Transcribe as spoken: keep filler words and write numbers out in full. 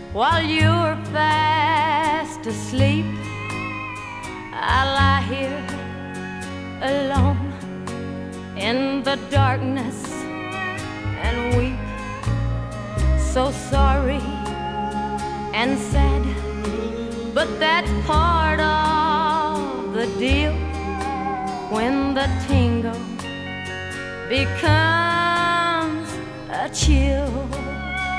while you're fast asleep. I lie here alone in the darkness and weep, so sorry and sad, but that's part of the deal when the tingle becomes a chill.